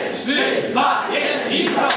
3, 2, 1 i pro!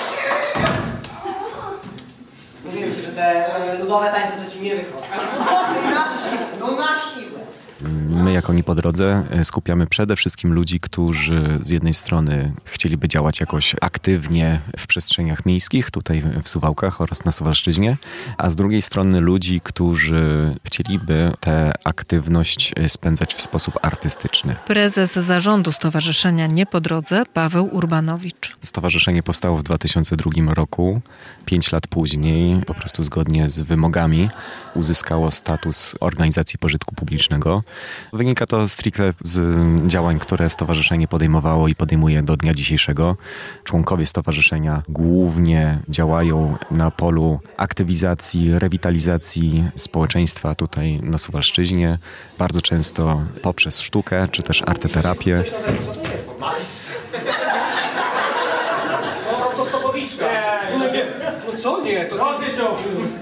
Mówiłem ci, że te ludowe tańce to ci nie wychodzą. No na siłę. My jako Nie po drodze skupiamy przede wszystkim ludzi, którzy z jednej strony chcieliby działać jakoś aktywnie w przestrzeniach miejskich, tutaj w Suwałkach oraz na Suwalszczyźnie, a z drugiej strony ludzi, którzy chcieliby tę aktywność spędzać w sposób artystyczny. Prezes zarządu Stowarzyszenia Nie po drodze Paweł Urbanowicz. Stowarzyszenie powstało w 2002 roku. 5 lat później, po prostu zgodnie z wymogami, uzyskało status organizacji pożytku publicznego. Wynika to stricte z działań, które stowarzyszenie podejmowało i podejmuje do dnia dzisiejszego. Członkowie stowarzyszenia głównie działają na polu aktywizacji, rewitalizacji społeczeństwa tutaj na Suwalszczyźnie. Bardzo często poprzez sztukę, czy też arteterapię. Co to jest? Matis? No, to stopowiczka. No co nie? To rozliczą.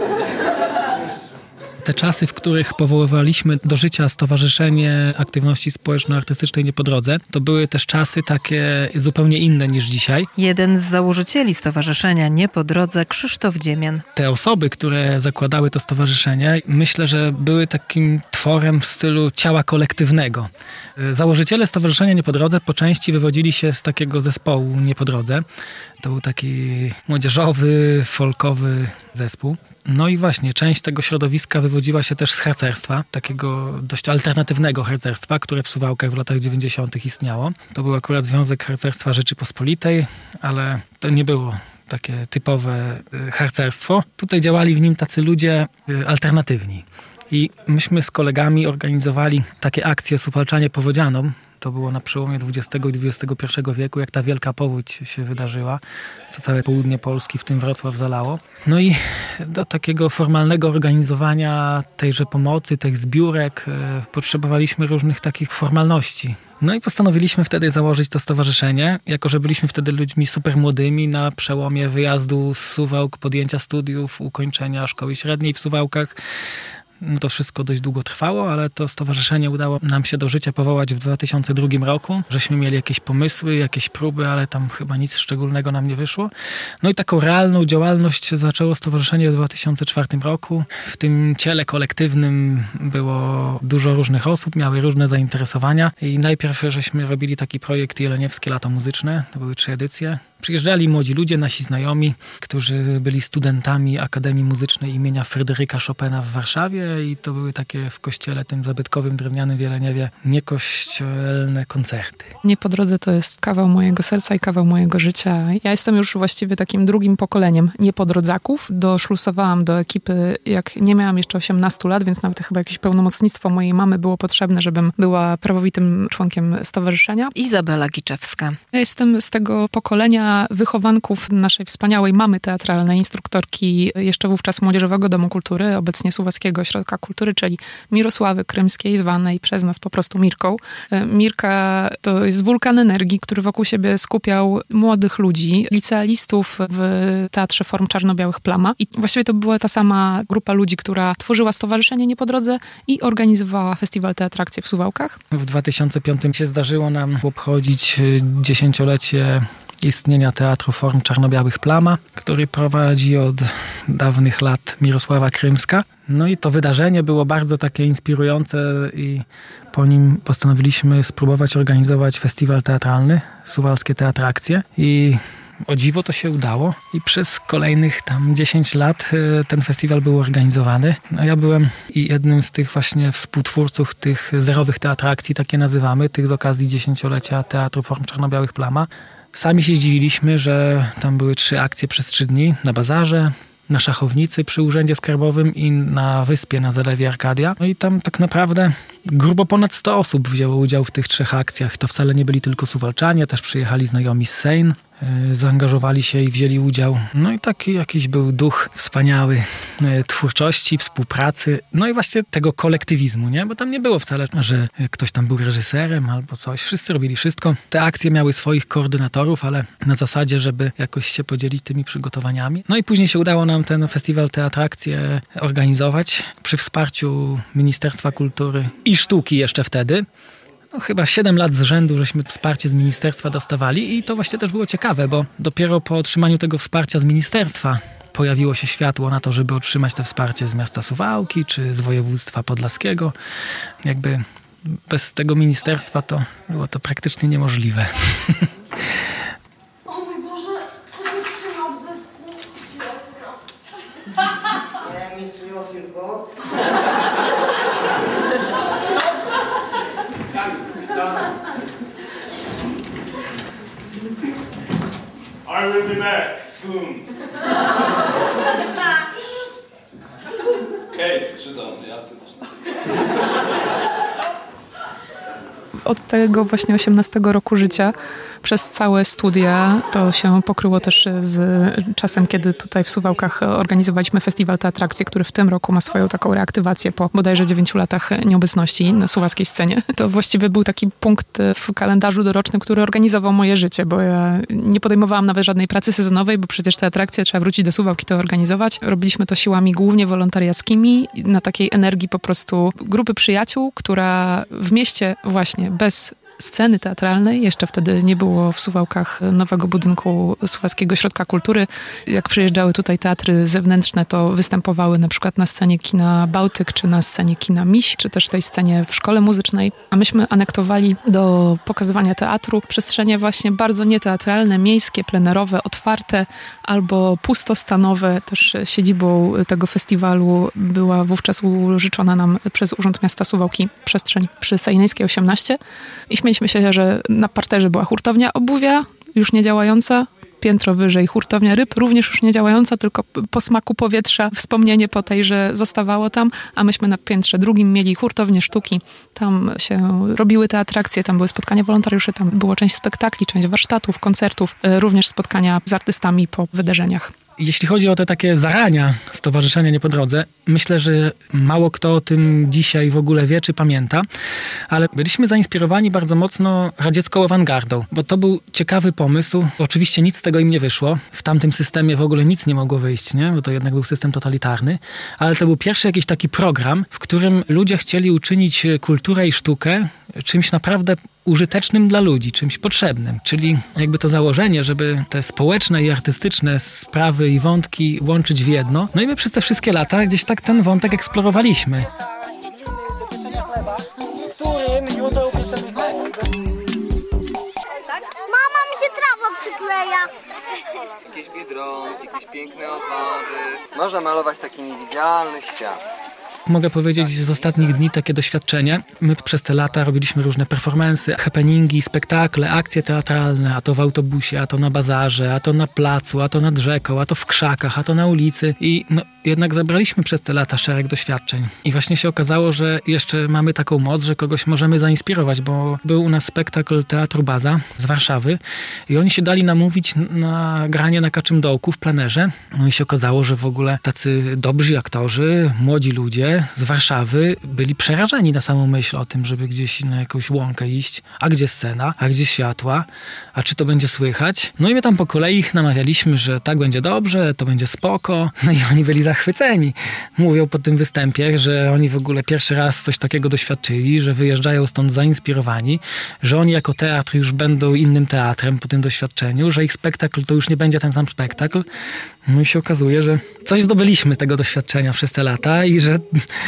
Te czasy, w których powoływaliśmy do życia Stowarzyszenie Aktywności Społeczno-Artystycznej Nie po drodze, to były też czasy takie zupełnie inne niż dzisiaj. Jeden z założycieli Stowarzyszenia Nie po drodze, Krzysztof Dziemian. Te osoby, które zakładały to stowarzyszenie, myślę, że były takim tworem w stylu ciała kolektywnego. Założyciele Stowarzyszenia Nie po drodze po części wywodzili się z takiego zespołu Nie po drodze. To był taki młodzieżowy, folkowy zespół. No i właśnie, część tego środowiska wywodziła się też z harcerstwa, takiego dość alternatywnego harcerstwa, które w Suwałkach w latach 90. istniało. To był akurat Związek Harcerstwa Rzeczypospolitej, ale to nie było takie typowe harcerstwo. Tutaj działali w nim tacy ludzie alternatywni. I myśmy z kolegami organizowali takie akcje Suwalczanie Powodzianom. To było na przełomie XX i XXI wieku, jak ta wielka powódź się wydarzyła, co całe południe Polski, w tym Wrocław, zalało. No i do takiego formalnego organizowania tejże pomocy, tych zbiórek potrzebowaliśmy różnych takich formalności. No i postanowiliśmy wtedy założyć to stowarzyszenie, jako że byliśmy wtedy ludźmi super młodymi na przełomie wyjazdu z Suwałk, podjęcia studiów, ukończenia szkoły średniej w Suwałkach. No to wszystko dość długo trwało, ale to stowarzyszenie udało nam się do życia powołać w 2002 roku. Żeśmy mieli jakieś pomysły, jakieś próby, ale tam chyba nic szczególnego nam nie wyszło. No i taką realną działalność zaczęło stowarzyszenie w 2004 roku. W tym ciele kolektywnym było dużo różnych osób, miały różne zainteresowania i najpierw żeśmy robili taki projekt Jeleniewskie Lato Muzyczne. To były 3 edycje. Przyjeżdżali młodzi ludzie, nasi znajomi, którzy byli studentami Akademii Muzycznej imienia Fryderyka Chopina w Warszawie i to były takie w kościele tym zabytkowym, drewnianym w Jeleniewie niekościelne koncerty. Nie po drodze to jest kawał mojego serca i kawał mojego życia. Ja jestem już właściwie takim drugim pokoleniem niepodrodzaków. Doszlusowałam do ekipy, jak nie miałam jeszcze 18 lat, więc nawet chyba jakieś pełnomocnictwo mojej mamy było potrzebne, żebym była prawowitym członkiem stowarzyszenia. Izabela Giczewska. Ja jestem z tego pokolenia wychowanków naszej wspaniałej mamy teatralnej, instruktorki jeszcze wówczas Młodzieżowego Domu Kultury, obecnie Suwalskiego Ośrodka Kultury, czyli Mirosławy Krymskiej, zwanej przez nas po prostu Mirką. Mirka to jest wulkan energii, który wokół siebie skupiał młodych ludzi, licealistów w Teatrze Form Czarno-Białych Plama. I właściwie to była ta sama grupa ludzi, która tworzyła Stowarzyszenie Nie po drodze i organizowała festiwal Teatrakcje w Suwałkach. W 2005 się zdarzyło nam obchodzić 10-lecie istnienia Teatru Form Czarno-Białych Plama, który prowadzi od dawnych lat Mirosława Krymska. No i to wydarzenie było bardzo takie inspirujące i po nim postanowiliśmy spróbować organizować festiwal teatralny, Suwalskie Teatrakcje i o dziwo to się udało i przez kolejnych tam 10 lat ten festiwal był organizowany. No ja byłem jednym z tych właśnie współtwórców tych zerowych teatrakcji, takie nazywamy, tych z okazji 10-lecia Teatru Form Czarno-Białych Plama. Sami się zdziwiliśmy, że tam były 3 akcje przez 3 dni na bazarze, na Szachownicy przy Urzędzie Skarbowym i na Wyspie na Zalewie Arkadia. No i tam tak naprawdę grubo ponad 100 osób wzięło udział w tych 3 akcjach. To wcale nie byli tylko Suwalczanie, też przyjechali znajomi z Sejn. Zaangażowali się i wzięli udział. No i taki jakiś był duch wspaniały twórczości, współpracy, no i właśnie tego kolektywizmu, nie? Bo tam nie było wcale, że ktoś tam był reżyserem albo coś. Wszyscy robili wszystko. Te akcje miały swoich koordynatorów, ale na zasadzie, żeby jakoś się podzielić tymi przygotowaniami. No i później się udało nam ten festiwal Teatrakcje organizować przy wsparciu Ministerstwa Kultury i Sztuki jeszcze wtedy. chyba 7 lat z rzędu, żeśmy wsparcie z ministerstwa dostawali i to właśnie też było ciekawe, bo dopiero po otrzymaniu tego wsparcia z ministerstwa pojawiło się światło na to, żeby otrzymać to wsparcie z miasta Suwałki czy z województwa podlaskiego. Jakby bez tego ministerstwa to było to praktycznie niemożliwe. O mój Boże, coś mi strzeliło w desku. Gdzie ty to? Nie, mi strzeliło w kilku. I will be back soon. Kate, czytam, jak ty masz na Od tego właśnie 18 roku życia przez całe studia to się pokryło też z czasem, kiedy tutaj w Suwałkach organizowaliśmy festiwal Teatrakcje, który w tym roku ma swoją taką reaktywację po bodajże 9 latach nieobecności na suwalskiej scenie. To właściwie był taki punkt w kalendarzu dorocznym, który organizował moje życie, bo ja nie podejmowałam nawet żadnej pracy sezonowej, bo przecież te atrakcje trzeba wrócić do Suwałki, to organizować. Robiliśmy to siłami głównie wolontariackimi, na takiej energii po prostu grupy przyjaciół, która w mieście właśnie bez sceny teatralnej. Jeszcze wtedy nie było w Suwałkach nowego budynku Suwalskiego Ośrodka Kultury. Jak przyjeżdżały tutaj teatry zewnętrzne, to występowały na przykład na scenie kina Bałtyk, czy na scenie kina Miś, czy też tej scenie w szkole muzycznej. A myśmy anektowali do pokazywania teatru przestrzenie właśnie bardzo nieteatralne, miejskie, plenerowe, otwarte albo pustostanowe. Też siedzibą tego festiwalu była wówczas użyczona nam przez Urząd Miasta Suwałki przestrzeń przy Sejneńskiej 18. I śmieliśmy się, że na parterze była hurtownia obuwia, już nie działająca. Piętro wyżej hurtownia ryb, również już nie działająca, tylko po smaku powietrza wspomnienie po tej, że zostawało tam, a myśmy na piętrze drugim mieli hurtownię sztuki. Tam się robiły te atrakcje, tam były spotkania wolontariuszy, tam było część spektakli, część warsztatów, koncertów, również spotkania z artystami po wydarzeniach. Jeśli chodzi o te takie zarania Stowarzyszenia Nie po drodze, myślę, że mało kto o tym dzisiaj w ogóle wie czy pamięta, ale byliśmy zainspirowani bardzo mocno radziecką awangardą, bo to był ciekawy pomysł. Oczywiście nic z tego im nie wyszło. W tamtym systemie w ogóle nic nie mogło wyjść, nie? Bo to jednak był system totalitarny, ale to był pierwszy jakiś taki program, w którym ludzie chcieli uczynić kulturę i sztukę czymś naprawdę użytecznym dla ludzi, czymś potrzebnym. Czyli jakby to założenie, żeby te społeczne i artystyczne sprawy i wątki łączyć w jedno. No i my przez te wszystkie lata gdzieś tak ten wątek eksplorowaliśmy. Mama, mi się trawa przykleja. Jakieś biedronki, jakieś piękne owady. Można malować taki niewidzialny świat. Mogę powiedzieć z ostatnich dni takie doświadczenie. My przez te lata robiliśmy różne performance'y, happeningi, spektakle, akcje teatralne, a to w autobusie, a to na bazarze, a to na placu, a to nad rzeką, a to w krzakach, a to na ulicy. I no, jednak zabraliśmy przez te lata szereg doświadczeń. I właśnie się okazało, że jeszcze mamy taką moc, że kogoś możemy zainspirować, bo był u nas spektakl Teatru Baza z Warszawy i oni się dali namówić na granie na Kaczym Dołku w plenerze. No i się okazało, że w ogóle tacy dobrzy aktorzy, młodzi ludzie z Warszawy byli przerażeni na samą myśl o tym, żeby gdzieś na jakąś łąkę iść. A gdzie scena? A gdzie światła? A czy to będzie słychać? No i my tam po kolei ich namawialiśmy, że tak będzie dobrze, to będzie spoko. No i oni byli zachwyceni. Mówią po tym występie, że oni w ogóle pierwszy raz coś takiego doświadczyli, że wyjeżdżają stąd zainspirowani, że oni jako teatr już będą innym teatrem po tym doświadczeniu, że ich spektakl to już nie będzie ten sam spektakl. No i się okazuje, że coś zdobyliśmy tego doświadczenia przez te lata i że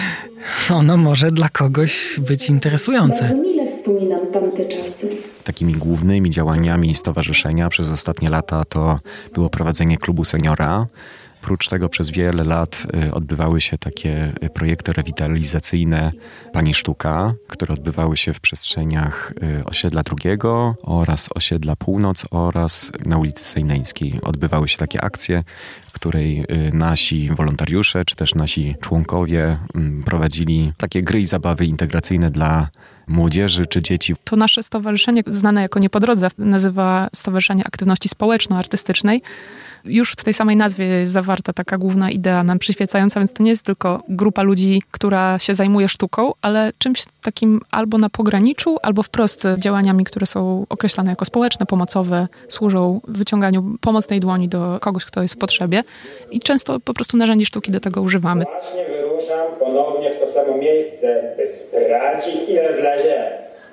ono może dla kogoś być interesujące. Bardzo mile wspominam tamte czasy. Takimi głównymi działaniami stowarzyszenia przez ostatnie lata to było prowadzenie klubu seniora. Prócz tego przez wiele lat odbywały się takie projekty rewitalizacyjne Pani Sztuka, które odbywały się w przestrzeniach Osiedla II oraz Osiedla Północ oraz na ulicy Sejneńskiej. Odbywały się takie akcje, w której nasi wolontariusze czy też nasi członkowie prowadzili takie gry i zabawy integracyjne dla młodzieży czy dzieci. To nasze stowarzyszenie, znane jako Nie po drodze, nazywa Stowarzyszenie Aktywności Społeczno-Artystycznej. Już w tej samej nazwie jest zawarta taka główna idea nam przyświecająca, więc to nie jest tylko grupa ludzi, która się zajmuje sztuką, ale czymś takim albo na pograniczu, albo wprost działaniami, które są określane jako społeczne, pomocowe, służą wyciąganiu pomocnej dłoni do kogoś, kto jest w potrzebie i często po prostu narzędzi sztuki do tego używamy. Właśnie wyruszam ponownie w to samo miejsce, by sprawdzić, ile wlezie.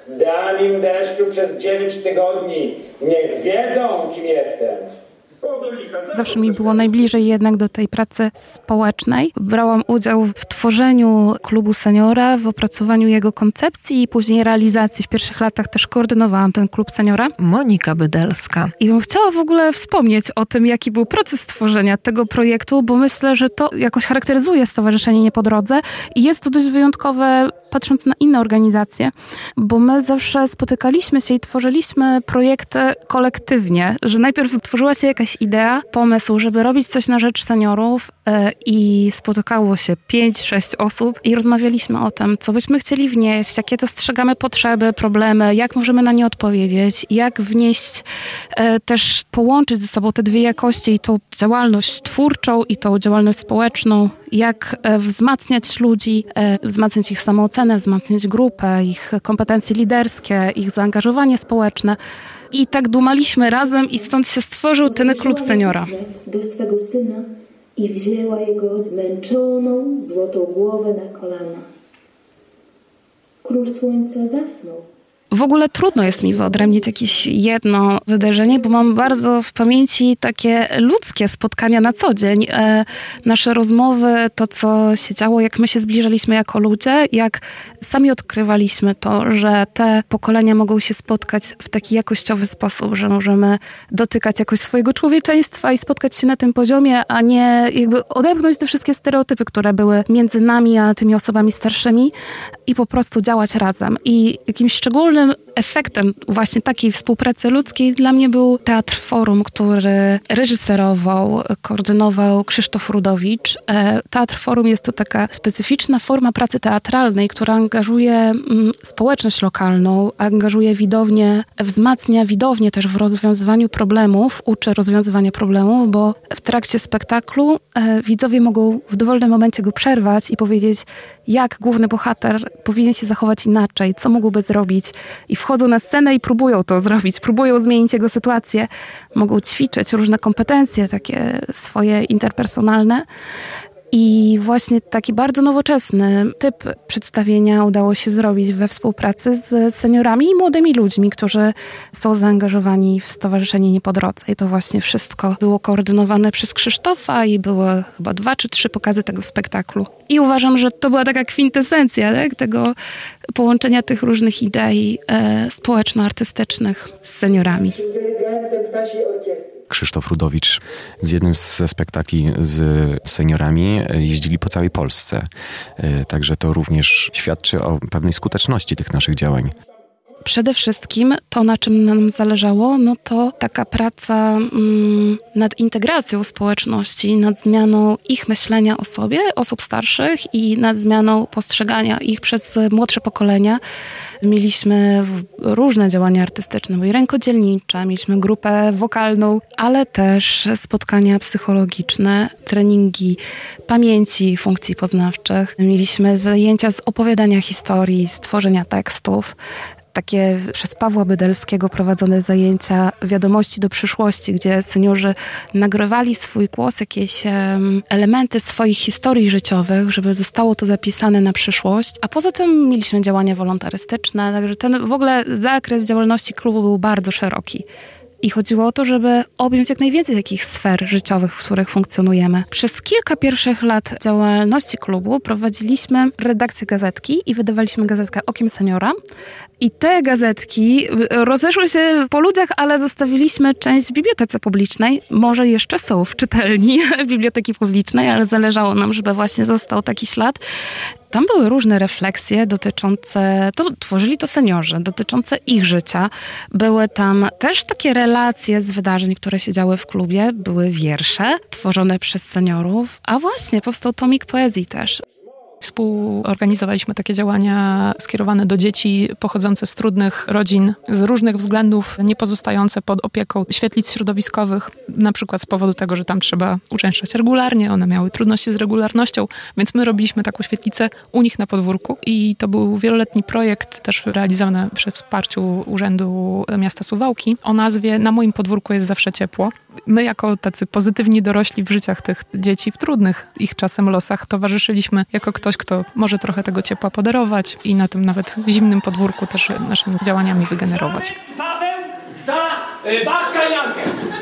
Dam im deszczu przez 9 tygodni. Niech wiedzą, kim jestem. Zawsze mi było najbliżej jednak do tej pracy społecznej. Brałam udział w tworzeniu klubu seniora, w opracowaniu jego koncepcji i później realizacji. W pierwszych latach też koordynowałam ten klub seniora. Monika Bydelska. I bym chciała w ogóle wspomnieć o tym, jaki był proces tworzenia tego projektu, bo myślę, że to jakoś charakteryzuje Stowarzyszenie Nie po drodze i jest to dość wyjątkowe, patrząc na inne organizacje, bo my zawsze spotykaliśmy się i tworzyliśmy projekty kolektywnie, że najpierw tworzyła się jakaś idea, pomysł, żeby robić coś na rzecz seniorów i spotykało się 5-6 osób i rozmawialiśmy o tym, co byśmy chcieli wnieść, jakie dostrzegamy potrzeby, problemy, jak możemy na nie odpowiedzieć, jak wnieść, też połączyć ze sobą te dwie jakości i tą działalność twórczą i tą działalność społeczną, jak wzmacniać ludzi, wzmacniać ich samoocenę, wzmacniać grupę, ich kompetencje liderskie, ich zaangażowanie społeczne. I tak dumaliśmy razem i stąd się stworzył ten klub seniora. Do swego syna i wzięła jego zmęczoną, złotą głowę na kolana. Król słońca zasnął. W ogóle trudno jest mi wyodrębnić jakieś jedno wydarzenie, bo mam bardzo w pamięci takie ludzkie spotkania na co dzień. Nasze rozmowy, to co się działo, jak my się zbliżaliśmy jako ludzie, jak sami odkrywaliśmy to, że te pokolenia mogą się spotkać w taki jakościowy sposób, że możemy dotykać jakoś swojego człowieczeństwa i spotkać się na tym poziomie, a nie jakby odepchnąć te wszystkie stereotypy, które były między nami a tymi osobami starszymi i po prostu działać razem. I jakimś szczególnym efektem właśnie takiej współpracy ludzkiej dla mnie był Teatr Forum, który reżyserował, koordynował Krzysztof Rudowicz. Teatr Forum jest to taka specyficzna forma pracy teatralnej, która angażuje społeczność lokalną, angażuje widownię, wzmacnia widownię też w rozwiązywaniu problemów, uczy rozwiązywania problemów, bo w trakcie spektaklu widzowie mogą w dowolnym momencie go przerwać i powiedzieć, jak główny bohater powinien się zachować inaczej, co mógłby zrobić. I wchodzą na scenę i próbują to zrobić, próbują zmienić jego sytuację. Mogą ćwiczyć różne kompetencje takie swoje interpersonalne. I właśnie taki bardzo nowoczesny typ przedstawienia udało się zrobić we współpracy z seniorami i młodymi ludźmi, którzy są zaangażowani w Stowarzyszenie Nie po drodze. I to właśnie wszystko było koordynowane przez Krzysztofa i były chyba 2 czy 3 pokazy tego spektaklu. I uważam, że to była taka kwintesencja, tak? Tego połączenia tych różnych idei społeczno-artystycznych z seniorami. Krzysztof Rudowicz z jednym ze spektakli z seniorami jeździli po całej Polsce. Także to również świadczy o pewnej skuteczności tych naszych działań. Przede wszystkim to, na czym nam zależało, no to taka praca nad integracją społeczności, nad zmianą ich myślenia o sobie, osób starszych i nad zmianą postrzegania ich przez młodsze pokolenia. Mieliśmy różne działania artystyczne, i rękodzielnicze, mieliśmy grupę wokalną, ale też spotkania psychologiczne, treningi pamięci, funkcji poznawczych. Mieliśmy zajęcia z opowiadania historii, z tworzenia tekstów. Takie przez Pawła Bydelskiego prowadzone zajęcia Wiadomości do przyszłości, gdzie seniorzy nagrywali swój głos, jakieś elementy swoich historii życiowych, żeby zostało to zapisane na przyszłość. A poza tym mieliśmy działania wolontarystyczne, także ten w ogóle zakres działalności klubu był bardzo szeroki. I chodziło o to, żeby objąć jak najwięcej takich sfer życiowych, w których funkcjonujemy. Przez kilka pierwszych lat działalności klubu prowadziliśmy redakcję gazetki i wydawaliśmy gazetkę Okiem Seniora. I te gazetki rozeszły się po ludziach, ale zostawiliśmy część w bibliotece publicznej. Może jeszcze są w czytelni biblioteki publicznej, ale zależało nam, żeby właśnie został taki ślad. Tam były różne refleksje dotyczące, tworzyli to seniorzy, dotyczące ich życia. Były tam też takie relacje z wydarzeń, które się działy w klubie. Były wiersze tworzone przez seniorów, a właśnie powstał tomik poezji też. Współorganizowaliśmy takie działania skierowane do dzieci pochodzące z trudnych rodzin, z różnych względów nie pozostające pod opieką świetlic środowiskowych, na przykład z powodu tego, że tam trzeba uczęszczać regularnie, one miały trudności z regularnością, więc my robiliśmy taką świetlicę u nich na podwórku i to był wieloletni projekt, też realizowany przy wsparciu Urzędu Miasta Suwałki o nazwie Na moim podwórku jest zawsze ciepło. my jako tacy pozytywni dorośli w życiach tych dzieci, w trudnych ich czasem losach, towarzyszyliśmy jako ktoś, kto może trochę tego ciepła podarować i na tym nawet zimnym podwórku też naszymi działaniami wygenerować. Paweł za babkę Jankę.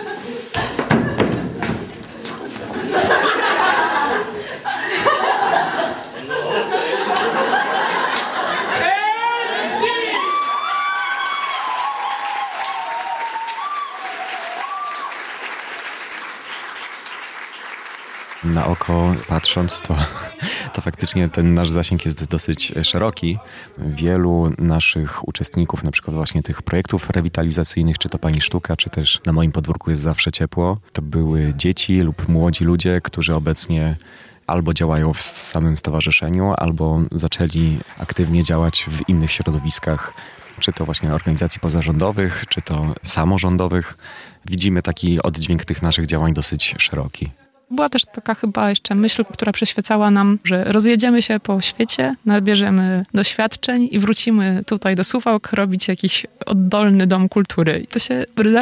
Na oko patrząc, to faktycznie ten nasz zasięg jest dosyć szeroki. Wielu naszych uczestników, na przykład właśnie tych projektów rewitalizacyjnych, czy to Pani Sztuka, czy też Na moim podwórku jest zawsze ciepło, to były dzieci lub młodzi ludzie, którzy obecnie albo działają w samym stowarzyszeniu, albo zaczęli aktywnie działać w innych środowiskach, czy to właśnie organizacji pozarządowych, czy to samorządowych. Widzimy taki oddźwięk tych naszych działań dosyć szeroki. Była też taka chyba jeszcze myśl, która przyświecała nam, że rozjedziemy się po świecie, nabierzemy doświadczeń i wrócimy tutaj do Suwałk robić jakiś oddolny dom kultury. I to się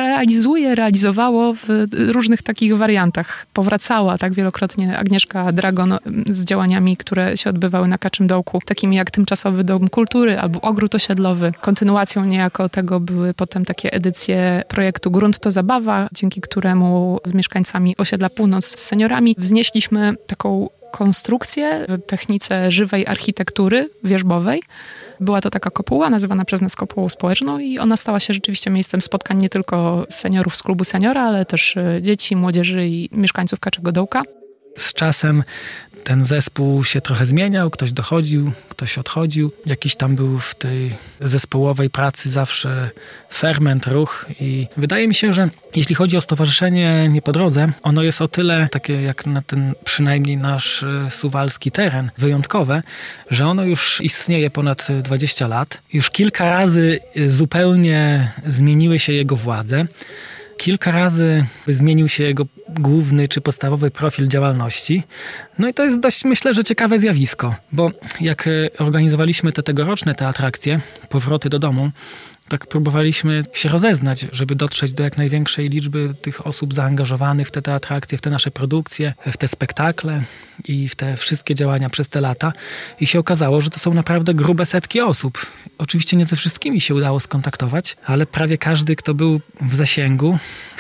realizowało w różnych takich wariantach. Powracała tak wielokrotnie Agnieszka Dragon z działaniami, które się odbywały na Kaczym Dołku, takimi jak Tymczasowy Dom Kultury albo Ogród Osiedlowy. Kontynuacją niejako tego były potem takie edycje projektu Grunt to Zabawa, dzięki któremu z mieszkańcami Osiedla Północ, z seniorami wznieśliśmy taką konstrukcję w technice żywej architektury wierzbowej. Była to taka kopuła nazywana przez nas kopułą społeczną i ona stała się rzeczywiście miejscem spotkań nie tylko seniorów z klubu seniora, ale też dzieci, młodzieży i mieszkańców Kaczego Dołka. Z czasem ten zespół się trochę zmieniał, ktoś dochodził, ktoś odchodził. Jakiś tam był w tej zespołowej pracy zawsze ferment, ruch i wydaje mi się, że jeśli chodzi o Stowarzyszenie Nie po drodze, ono jest o tyle takie jak na ten przynajmniej nasz suwalski teren wyjątkowe, że ono już istnieje ponad 20 lat. Już kilka razy zupełnie zmieniły się jego władze. Kilka razy zmienił się jego główny czy podstawowy profil działalności. No i to jest dość, myślę, że ciekawe zjawisko, bo jak organizowaliśmy te tegoroczne atrakcje, powroty do domu, tak próbowaliśmy się rozeznać, żeby dotrzeć do jak największej liczby tych osób zaangażowanych w te atrakcje, w te nasze produkcje, w te spektakle i w te wszystkie działania przez te lata. I się okazało, że to są naprawdę grube setki osób. Oczywiście nie ze wszystkimi się udało skontaktować, ale prawie każdy, kto był w zasięgu,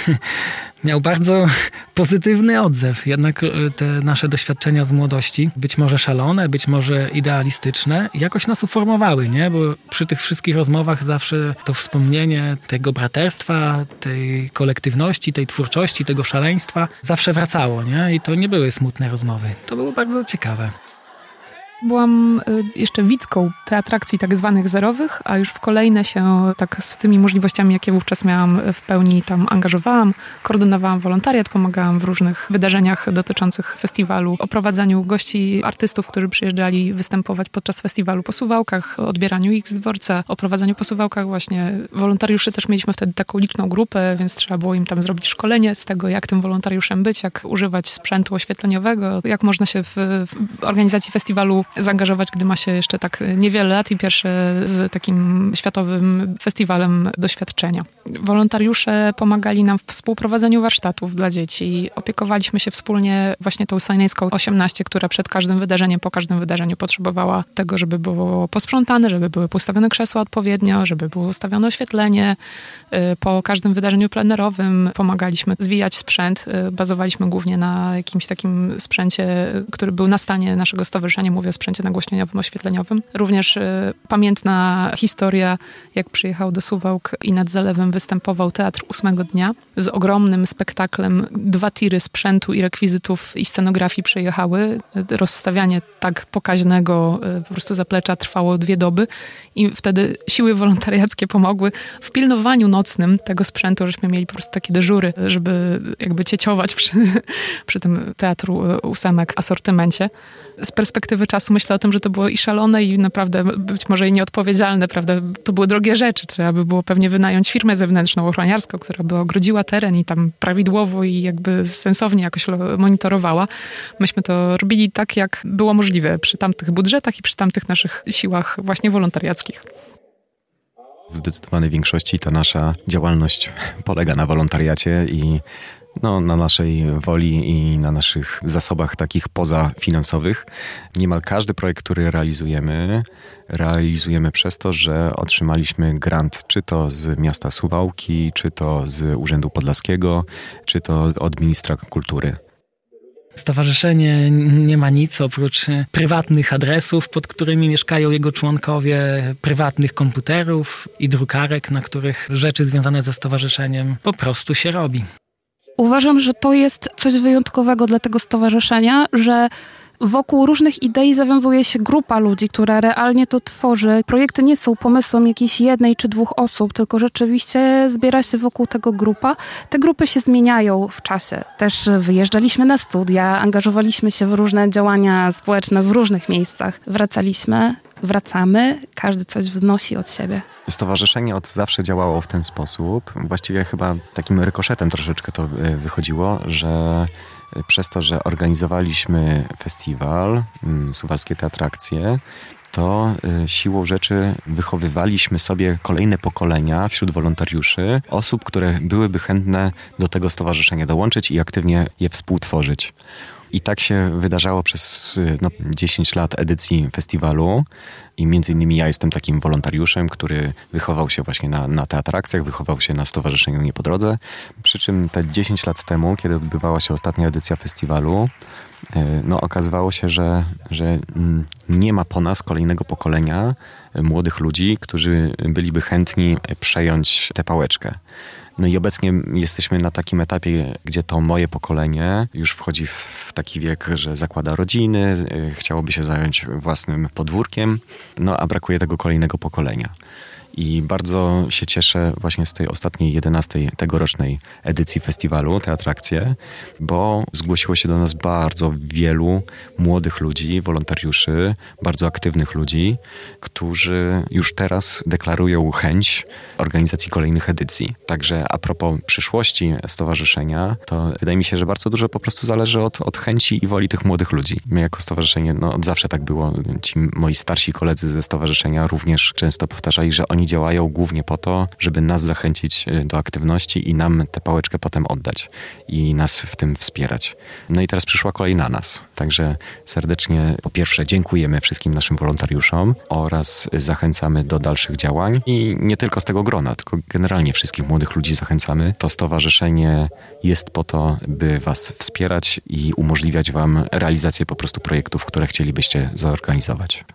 miał bardzo pozytywny odzew. Jednak te nasze doświadczenia z młodości, być może szalone, być może idealistyczne, jakoś nas uformowały, nie? Bo przy tych wszystkich rozmowach zawsze to wspomnienie tego braterstwa, tej kolektywności, tej twórczości, tego szaleństwa zawsze wracało, nie? I to nie były smutne rozmowy. To było bardzo ciekawe. Byłam jeszcze widzką te atrakcji tak zwanych zerowych, a już w kolejne się tak z tymi możliwościami, jakie wówczas miałam, w pełni tam angażowałam. Koordynowałam wolontariat, pomagałam w różnych wydarzeniach dotyczących festiwalu, oprowadzaniu gości, artystów, którzy przyjeżdżali występować podczas festiwalu po Suwałkach, odbieraniu ich z dworca, oprowadzaniu po Suwałkach właśnie. Wolontariuszy też mieliśmy wtedy taką liczną grupę, więc trzeba było im tam zrobić szkolenie z tego, jak tym wolontariuszem być, jak używać sprzętu oświetleniowego, jak można się w organizacji festiwalu zaangażować, gdy ma się jeszcze tak niewiele lat i pierwsze z takim światowym festiwalem doświadczenia. Wolontariusze pomagali nam w współprowadzeniu warsztatów dla dzieci. Opiekowaliśmy się wspólnie właśnie tą Sajneńską 18, która przed każdym wydarzeniem, po każdym wydarzeniu potrzebowała tego, żeby było posprzątane, żeby były postawione krzesła odpowiednio, żeby było ustawione oświetlenie. Po każdym wydarzeniu plenerowym pomagaliśmy zwijać sprzęt. Bazowaliśmy głównie na jakimś takim sprzęcie, który był na stanie naszego stowarzyszenia. Mówię o sprzęcie nagłośnieniowym, oświetleniowym. Również pamiętna historia, jak przyjechał do Suwałk i nad zalewem występował Teatr 8 dnia z ogromnym spektaklem. 2 tiry sprzętu i rekwizytów i scenografii przyjechały. Rozstawianie tak pokaźnego po prostu zaplecza trwało 2 doby i wtedy siły wolontariackie pomogły w pilnowaniu nocnym tego sprzętu, żeśmy mieli po prostu takie dyżury, żeby jakby cieciować przy tym Teatru 8 asortymencie. Z perspektywy czasu myślę o tym, że to było i szalone i naprawdę być może i nieodpowiedzialne, prawda? To były drogie rzeczy. Trzeba by było pewnie wynająć firmę zewnętrzną, ochroniarską, która by ogrodziła teren i tam prawidłowo i jakby sensownie jakoś monitorowała. Myśmy to robili tak, jak było możliwe przy tamtych budżetach i przy tamtych naszych siłach właśnie wolontariackich. W zdecydowanej większości ta nasza działalność polega na wolontariacie i No, na naszej woli i na naszych zasobach takich pozafinansowych. Niemal każdy projekt, który realizujemy przez to, że otrzymaliśmy grant, czy to z miasta Suwałki, czy to z Urzędu Podlaskiego, czy to od ministra kultury. Stowarzyszenie nie ma nic oprócz prywatnych adresów, pod którymi mieszkają jego członkowie, prywatnych komputerów i drukarek, na których rzeczy związane ze stowarzyszeniem po prostu się robi. Uważam, że to jest coś wyjątkowego dla tego stowarzyszenia, że wokół różnych idei zawiązuje się grupa ludzi, która realnie to tworzy. Projekty nie są pomysłem jakiejś jednej czy dwóch osób, tylko rzeczywiście zbiera się wokół tego grupa. Te grupy się zmieniają w czasie. Też wyjeżdżaliśmy na studia, angażowaliśmy się w różne działania społeczne w różnych miejscach. Wracamy, każdy coś wnosi od siebie. Stowarzyszenie od zawsze działało w ten sposób. Właściwie chyba takim rykoszetem troszeczkę to wychodziło, że przez to, że organizowaliśmy festiwal, Suwalskie te atrakcje, to siłą rzeczy wychowywaliśmy sobie kolejne pokolenia wśród wolontariuszy, osób, które byłyby chętne do tego stowarzyszenia dołączyć i aktywnie je współtworzyć. I tak się wydarzało przez 10 lat edycji festiwalu i między innymi ja jestem takim wolontariuszem, który wychował się właśnie na te atrakcjach, wychował się na Stowarzyszeniu Nie po Drodze. Przy czym te 10 lat temu, kiedy odbywała się ostatnia edycja festiwalu, okazywało się, że nie ma po nas kolejnego pokolenia młodych ludzi, którzy byliby chętni przejąć tę pałeczkę. No i obecnie jesteśmy na takim etapie, gdzie to moje pokolenie już wchodzi w taki wiek, że zakłada rodziny, chciałoby się zająć własnym podwórkiem, a brakuje tego kolejnego pokolenia. I bardzo się cieszę właśnie z tej ostatniej 11. tegorocznej edycji festiwalu, te atrakcje, bo zgłosiło się do nas bardzo wielu młodych ludzi, wolontariuszy, bardzo aktywnych ludzi, którzy już teraz deklarują chęć organizacji kolejnych edycji. Także a propos przyszłości stowarzyszenia, to wydaje mi się, że bardzo dużo po prostu zależy od chęci i woli tych młodych ludzi. My jako stowarzyszenie, od zawsze tak było. Ci moi starsi koledzy ze stowarzyszenia również często powtarzali, że oni działają głównie po to, żeby nas zachęcić do aktywności i nam tę pałeczkę potem oddać i nas w tym wspierać. No i teraz przyszła kolej na nas. Także serdecznie po pierwsze dziękujemy wszystkim naszym wolontariuszom oraz zachęcamy do dalszych działań i nie tylko z tego grona, tylko generalnie wszystkich młodych ludzi zachęcamy. To stowarzyszenie jest po to, by was wspierać i umożliwiać wam realizację po prostu projektów, które chcielibyście zorganizować.